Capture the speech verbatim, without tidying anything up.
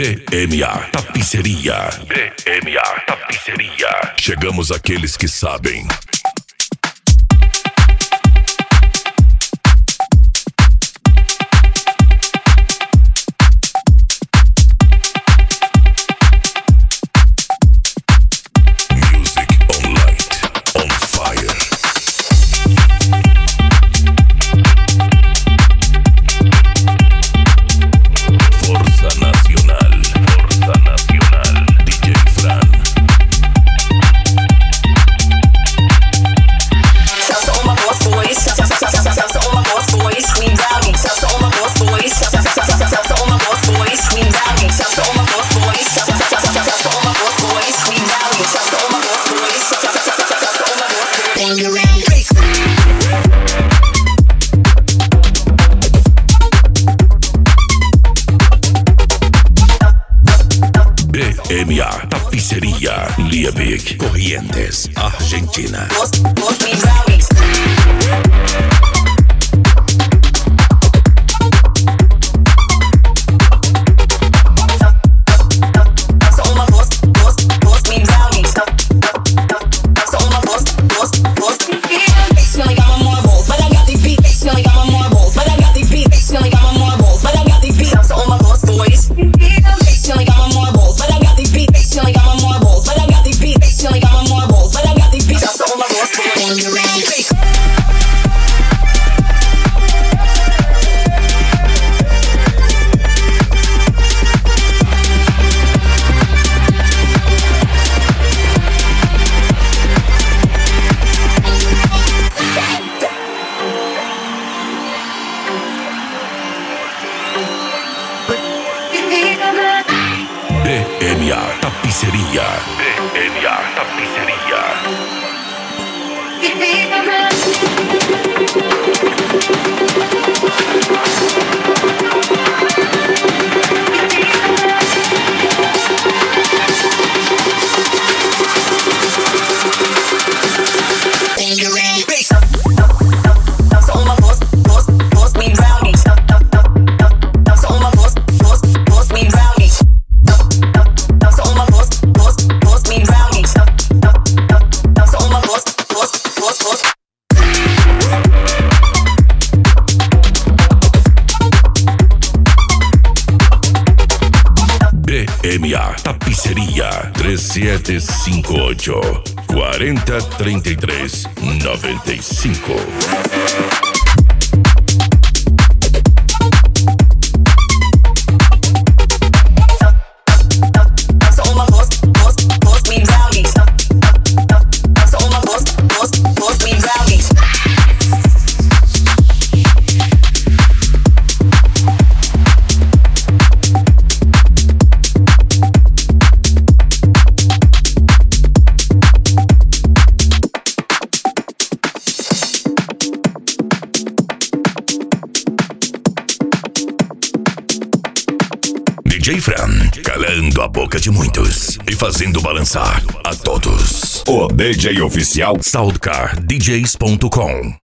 B M A Tapiceria. B M A Tapiceria. Chegamos àqueles que sabem. B M A Tapiceria, Liebig, Corrientes, Argentina. B M A Tapiceria. B M A Tapiceria. B M A Tapiceria três sete cinco oito, quatro zero três três, nove cinco. D J Fran, calando a boca de muitos e fazendo balançar a todos. O D J oficial Soundcar D Js ponto com.